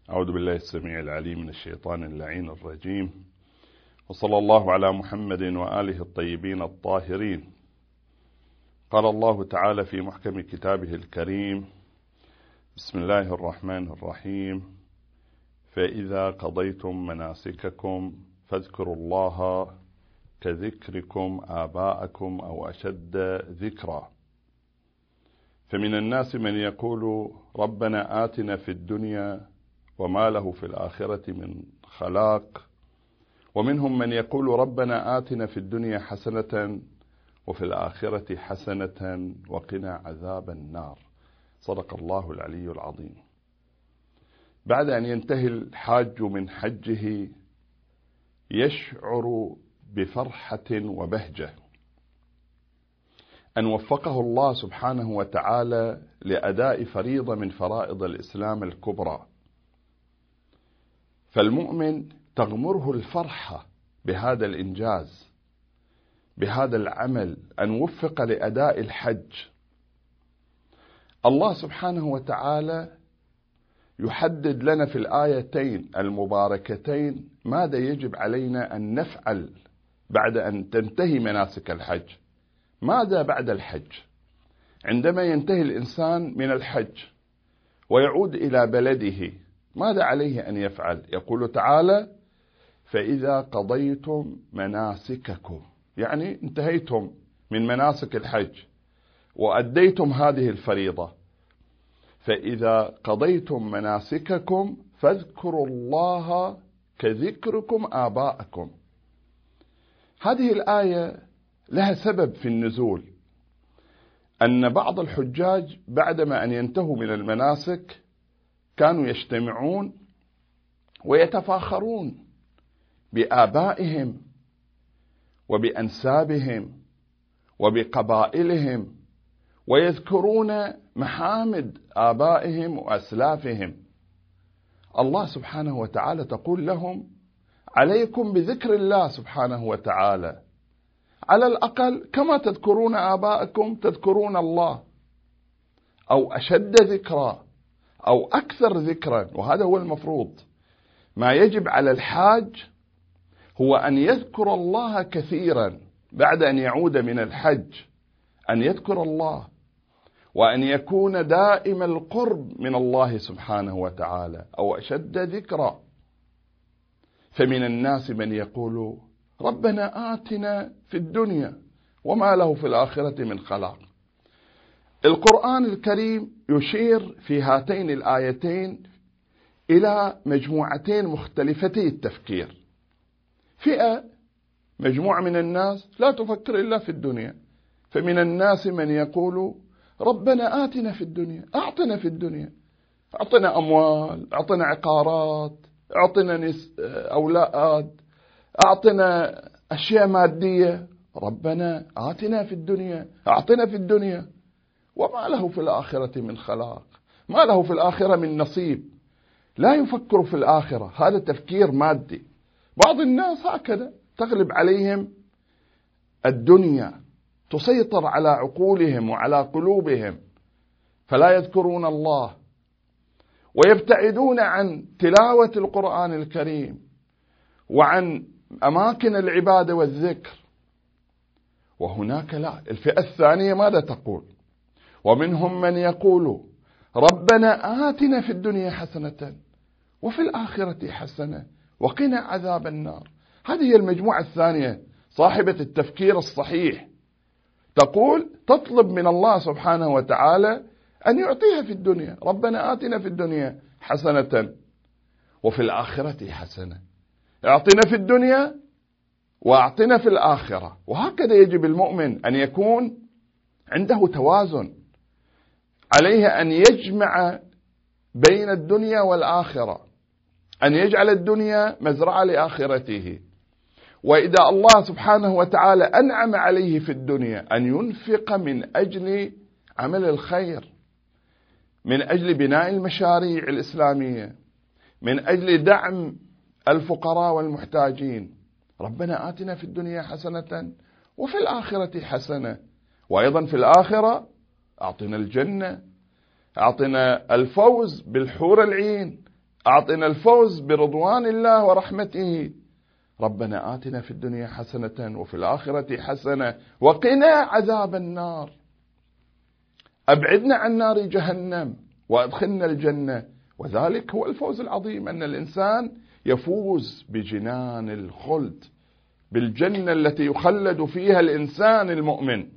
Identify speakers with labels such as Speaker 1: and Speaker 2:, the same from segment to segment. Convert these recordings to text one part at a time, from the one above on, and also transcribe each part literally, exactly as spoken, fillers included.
Speaker 1: أعوذ بالله السميع العليم من الشيطان اللعين الرجيم، وصلى الله على محمد وآله الطيبين الطاهرين. قال الله تعالى في محكم كتابه الكريم: بسم الله الرحمن الرحيم، فإذا قضيتم مناسككم فاذكروا الله كذكركم آباءكم أو أشد ذكرا. فمن الناس من يقول ربنا آتنا في الدنيا وما له في الآخرة من خلاق، ومنهم من يقول ربنا آتنا في الدنيا حسنة وفي الآخرة حسنة وقنا عذاب النار. صدق الله العلي العظيم. بعد أن ينتهي الحاج من حجه يشعر بفرحة وبهجة أن وفقه الله سبحانه وتعالى لأداء فريضة من فرائض الإسلام الكبرى، فالمؤمن تغمره الفرحة بهذا الإنجاز، بهذا العمل، أن وفق لأداء الحج. الله سبحانه وتعالى يحدد لنا في الآيتين المباركتين ماذا يجب علينا أن نفعل بعد أن تنتهي مناسك الحج. ماذا بعد الحج؟ عندما ينتهي الإنسان من الحج ويعود إلى بلده ماذا عليه أن يفعل؟ يقول تعالى: فإذا قضيتم مناسككم، يعني انتهيتم من مناسك الحج وأديتم هذه الفريضة. فإذا قضيتم مناسككم فاذكروا الله كذكركم آباءكم. هذه الآية لها سبب في النزول، أن بعض الحجاج بعدما أن ينتهوا من المناسك كانوا يجتمعون ويتفاخرون بآبائهم وبأنسابهم وبقبائلهم، ويذكرون محامد آبائهم وأسلافهم. الله سبحانه وتعالى تقول لهم: عليكم بذكر الله سبحانه وتعالى، على الأقل كما تذكرون آباءكم تذكرون الله، أو أشد ذكرا أو أكثر ذكرا. وهذا هو المفروض. ما يجب على الحاج هو أن يذكر الله كثيرا بعد أن يعود من الحج، أن يذكر الله وأن يكون دائم القرب من الله سبحانه وتعالى، أو أشد ذكرا. فمن الناس من يقول ربنا آتنا في الدنيا وما له في الآخرة من خلاق. القرآن الكريم يشير في هاتين الآيتين إلى مجموعتين مختلفتي التفكير. فئة مجموعة من الناس لا تفكر إلا في الدنيا، فمن الناس من يقول ربنا آتنا في الدنيا، أعطنا في الدنيا، أعطنا أموال، أعطنا عقارات، أعطنا نس... أولاد، أعطنا أشياء مادية. ربنا آتنا في الدنيا، أعطنا في الدنيا وما له في الآخرة من خلاق، ما له في الآخرة من نصيب. لا يفكر في الآخرة، هذا تفكير مادي. بعض الناس هكذا تغلب عليهم الدنيا، تسيطر على عقولهم وعلى قلوبهم، فلا يذكرون الله ويبتعدون عن تلاوة القرآن الكريم وعن أماكن العبادة والذكر. وهناك لا، الفئة الثانية ماذا تقول؟ ومنهم من يقول ربنا آتنا في الدنيا حسنة وفي الآخرة حسنة وقنا عذاب النار. هذه هي المجموعة الثانية صاحبة التفكير الصحيح، تقول تطلب من الله سبحانه وتعالى أن يعطيها في الدنيا، ربنا آتنا في الدنيا حسنة وفي الآخرة حسنة، اعطنا في الدنيا واعطنا في الآخرة. وهكذا يجب المؤمن أن يكون عنده توازن، عليه أن يجمع بين الدنيا والآخرة، أن يجعل الدنيا مزرعة لآخرته. وإذا الله سبحانه وتعالى أنعم عليه في الدنيا أن ينفق من أجل عمل الخير، من أجل بناء المشاريع الإسلامية، من أجل دعم الفقراء والمحتاجين. ربنا آتنا في الدنيا حسنة وفي الآخرة حسنة، وأيضا في الآخرة أعطنا الجنة، أعطنا الفوز بالحور العين، أعطنا الفوز برضوان الله ورحمته. ربنا آتنا في الدنيا حسنة وفي الآخرة حسنة وقنا عذاب النار. أبعدنا عن نار جهنم وأدخلنا الجنة. وذلك هو الفوز العظيم، أن الإنسان يفوز بجنان الخلد، بالجنة التي يخلد فيها الإنسان المؤمن.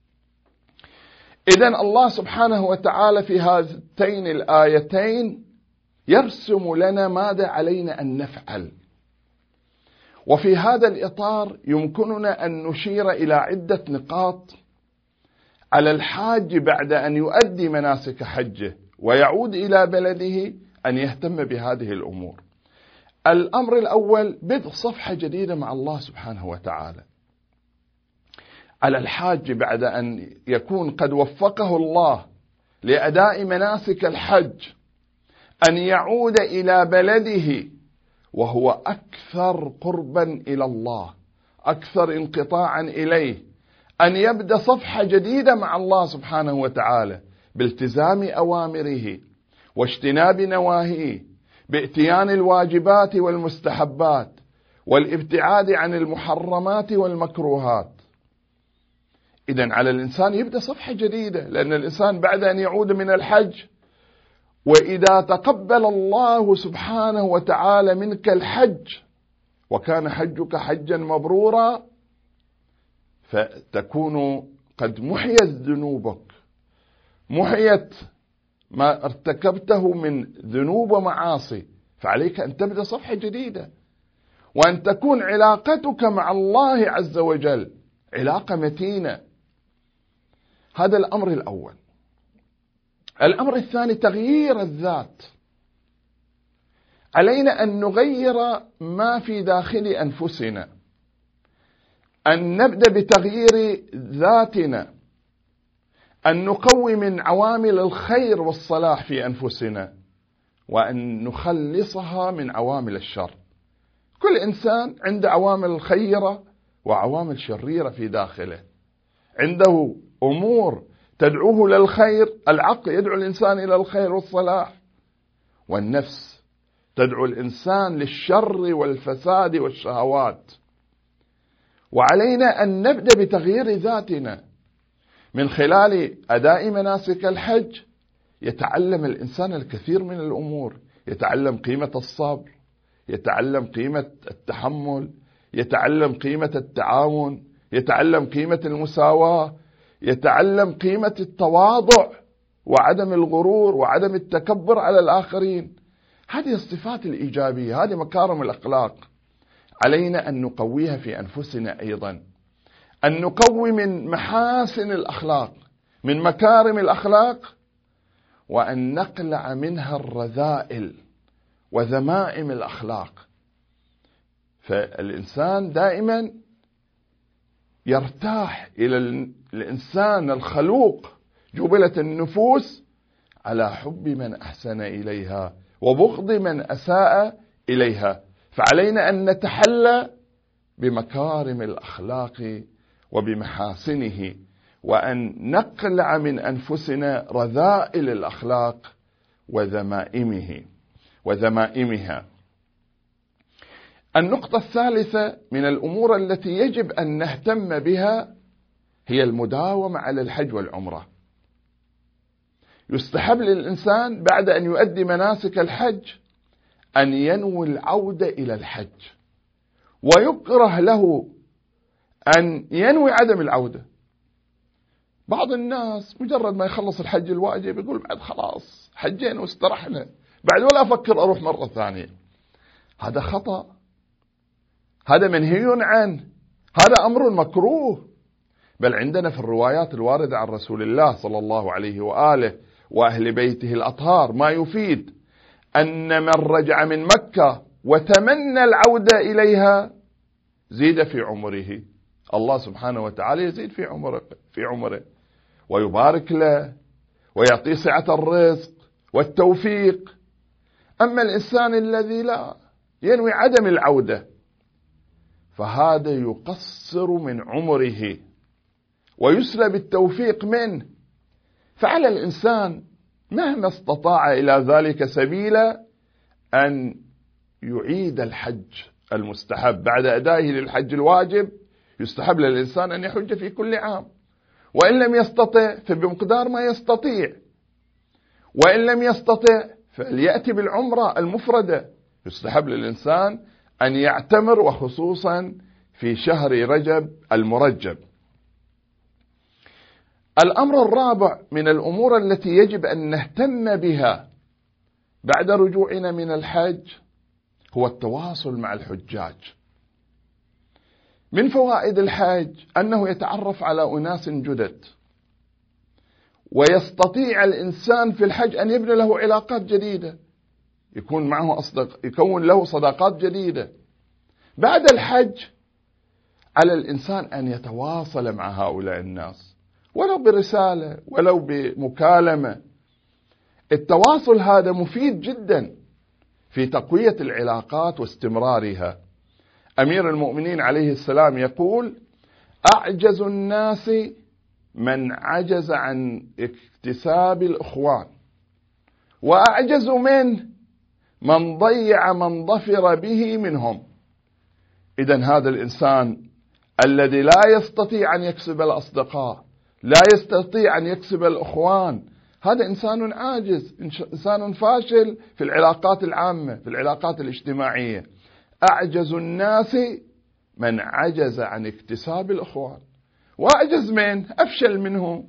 Speaker 1: إذن الله سبحانه وتعالى في هاتين الآيتين يرسم لنا ماذا علينا أن نفعل. وفي هذا الإطار يمكننا أن نشير إلى عدة نقاط على الحاج بعد أن يؤدي مناسك حجه ويعود إلى بلده أن يهتم بهذه الأمور. الأمر الأول بدء صفحة جديدة مع الله سبحانه وتعالى. على الحاج بعد أن يكون قد وفقه الله لأداء مناسك الحج أن يعود إلى بلده وهو أكثر قربا إلى الله، أكثر انقطاعا إليه، أن يبدأ صفحة جديدة مع الله سبحانه وتعالى بالتزام أوامره واجتناب نواهيه، بإتيان الواجبات والمستحبات والابتعاد عن المحرمات والمكروهات. إذن على الإنسان يبدأ صفحة جديدة، لأن الإنسان بعد أن يعود من الحج وإذا تقبل الله سبحانه وتعالى منك الحج وكان حجك حجا مبرورا فتكون قد محيت ذنوبك، محيت ما ارتكبته من ذنوب ومعاصي، فعليك أن تبدأ صفحة جديدة وأن تكون علاقتك مع الله عز وجل علاقة متينة. هذا الأمر الأول. الأمر الثاني تغيير الذات. علينا أن نغير ما في داخل أنفسنا، أن نبدأ بتغيير ذاتنا، أن نقوي من عوامل الخير والصلاح في أنفسنا وأن نخلصها من عوامل الشر. كل إنسان عنده عوامل خيرة وعوامل شريرة في داخله، عنده أمور تدعوه للخير، العقل يدعو الإنسان إلى الخير والصلاح، والنفس تدعو الإنسان للشر والفساد والشهوات. وعلينا أن نبدأ بتغيير ذاتنا من خلال أداء مناسك الحج. يتعلم الإنسان الكثير من الأمور، يتعلم قيمة الصبر، يتعلم قيمة التحمل، يتعلم قيمة التعاون، يتعلم قيمة المساواة، يتعلم قيمة التواضع وعدم الغرور وعدم التكبر على الآخرين. هذه الصفات الإيجابية، هذه مكارم الأخلاق، علينا أن نقويها في أنفسنا أيضا، أن نقوي من محاسن الأخلاق، من مكارم الأخلاق، وأن نقلع منها الرذائل وذمائم الأخلاق. فالإنسان دائما يرتاح إلى الإنسان الخلوق جبلة النفوس على حب من أحسن إليها وبغض من أساء إليها. فعلينا أن نتحلى بمكارم الأخلاق وبمحاسنه، وأن نقلع من أنفسنا رذائل الأخلاق وذمائمه وذمائمها. النقطة الثالثة من الأمور التي يجب أن نهتم بها هي المداومة على الحج والعمرة. يستحب للإنسان بعد أن يؤدي مناسك الحج أن ينوي العودة إلى الحج، ويكره له أن ينوي عدم العودة. بعض الناس مجرد ما يخلص الحج الواجب يقول بعد خلاص حجين واسترحنا، بعد ولا أفكر أروح مرة ثانية. هذا خطأ، هذا منهي عنه، هذا أمر مكروه. بل عندنا في الروايات الواردة عن رسول الله صلى الله عليه وآله وأهل بيته الأطهار ما يفيد أن من رجع من مكة وتمنى العودة إليها زيد في عمره، الله سبحانه وتعالى يزيد في عمره في عمره ويبارك له ويعطيه سعة الرزق والتوفيق. أما الإنسان الذي لا ينوي عدم العودة فهذا يقصر من عمره ويسلب التوفيق منه. فعلى الإنسان مهما استطاع إلى ذلك سبيلا أن يعيد الحج المستحب بعد أدائه للحج الواجب. يستحب للإنسان أن يحج في كل عام، وإن لم يستطع فبمقدار ما يستطيع، وإن لم يستطع فليأتي بالعمرة المفردة. يستحب للإنسان أن يعتمر، وخصوصا في شهر رجب المرجب. الأمر الرابع من الأمور التي يجب أن نهتم بها بعد رجوعنا من الحج هو التواصل مع الحجاج. من فوائد الحج أنه يتعرف على أناس جدد، ويستطيع الإنسان في الحج أن يبني له علاقات جديدة، يكون معه أصدق يكون له صداقات جديدة. بعد الحج على الإنسان أن يتواصل مع هؤلاء الناس، ولو برسالة ولو بمكالمة. التواصل هذا مفيد جدا في تقوية العلاقات واستمرارها. أمير المؤمنين عليه السلام يقول: أعجز الناس من عجز عن اكتساب الإخوان، وأعجز منه من ضيع من ظفر به منهم. إذن هذا الإنسان الذي لا يستطيع أن يكسب الأصدقاء، لا يستطيع أن يكسب الإخوان، هذا إنسان عاجز، إنسان فاشل في العلاقات العامة، في العلاقات الاجتماعية. أعجز الناس من عجز عن اكتساب الإخوان، وأعجز من أفشل منه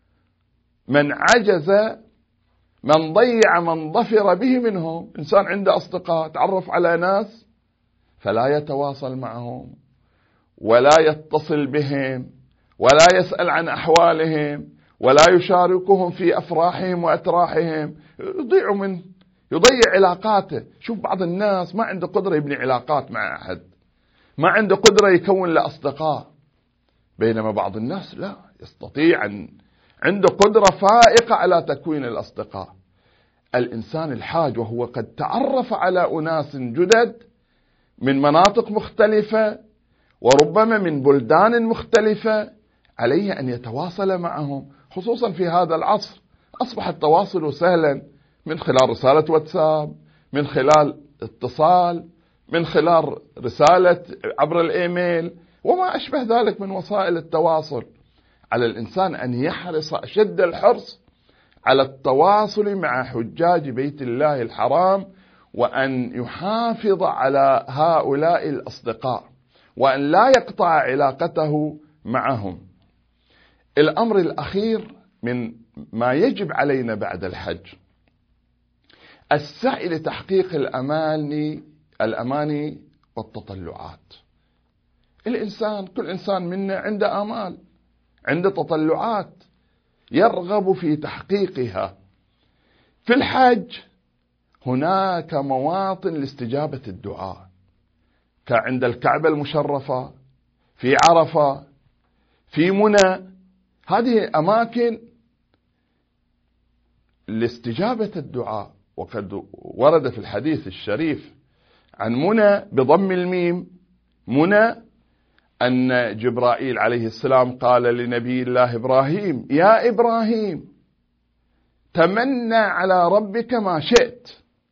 Speaker 1: من عجز من ضيع من ظفر به منهم. إنسان عنده أصدقاء، تعرف على ناس فلا يتواصل معهم ولا يتصل بهم ولا يسأل عن أحوالهم ولا يشاركهم في أفراحهم وأتراحهم، يضيع من يضيع علاقاته. شوف بعض الناس ما عنده قدرة يبني علاقات مع أحد، ما عنده قدرة يكون له أصدقاء، بينما بعض الناس لا، يستطيع أن عنده قدرة فائقة على تكوين الأصدقاء. الإنسان الحاج وهو قد تعرف على أناس جدد من مناطق مختلفة وربما من بلدان مختلفة، عليه أن يتواصل معهم، خصوصا في هذا العصر أصبح التواصل سهلا من خلال رسالة واتساب، من خلال اتصال، من خلال رسالة عبر الإيميل وما أشبه ذلك من وسائل التواصل. على الإنسان أن يحرص أشد الحرص على التواصل مع حجاج بيت الله الحرام، وأن يحافظ على هؤلاء الأصدقاء، وأن لا يقطع علاقته معهم. الأمر الأخير من ما يجب علينا بعد الحج السعي لتحقيق الأماني الأماني والتطلعات. الإنسان كل إنسان منا عنده آمال، عنده تطلعات يرغب في تحقيقها. في الحج هناك مواطن لاستجابة الدعاء، كعند الكعبة المشرفة، في عرفة، في منى. هذه أماكن لاستجابة الدعاء. وقد ورد في الحديث الشريف عن منى بضم الميم منى أن جبرائيل عليه السلام قال لنبي الله إبراهيم: يا إبراهيم تمنى على ربك ما شئت،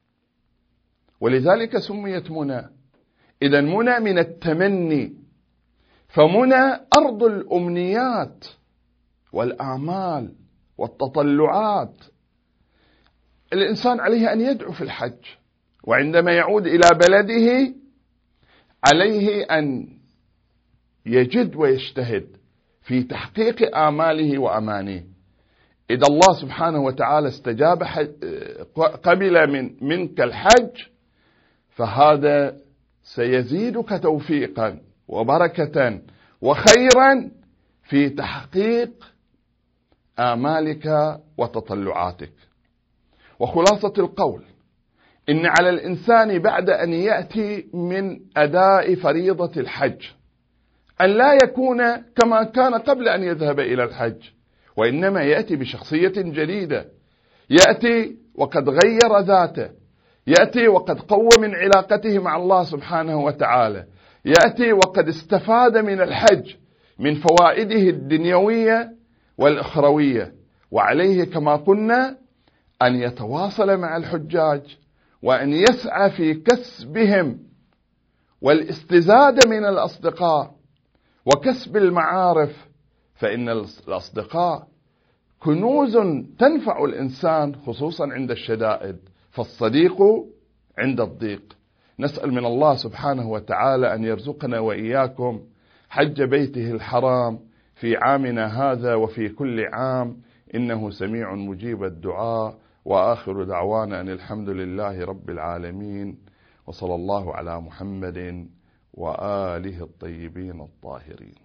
Speaker 1: ولذلك سميت منى. إذن منى من التمني، فمنى أرض الأمنيات والآمال والتطلعات. الإنسان عليه أن يدعو في الحج، وعندما يعود إلى بلده عليه أن يجد ويجتهد في تحقيق آماله وأمانيه. إذا الله سبحانه وتعالى استجاب قبل من منك الحج، فهذا سيزيدك توفيقا وبركة وخيرا في تحقيق آمالك وتطلعاتك. وخلاصة القول إن على الإنسان بعد أن يأتي من أداء فريضة الحج أن لا يكون كما كان قبل أن يذهب إلى الحج، وإنما يأتي بشخصية جديدة، يأتي وقد غير ذاته، يأتي وقد قوى من علاقته مع الله سبحانه وتعالى، يأتي وقد استفاد من الحج من فوائده الدنيوية والأخروية. وعليه كما قلنا أن يتواصل مع الحجاج وأن يسعى في كسبهم والاستزادة من الأصدقاء وكسب المعارف، فإن الأصدقاء كنوز تنفع الإنسان خصوصا عند الشدائد، فالصديق عند الضيق. نسأل من الله سبحانه وتعالى أن يرزقنا وإياكم حج بيته الحرام في عامنا هذا وفي كل عام، إنه سميع مجيب الدعاء. وآخر دعوانا أن الحمد لله رب العالمين، وصلى الله على محمد وآله الطيبين الطاهرين.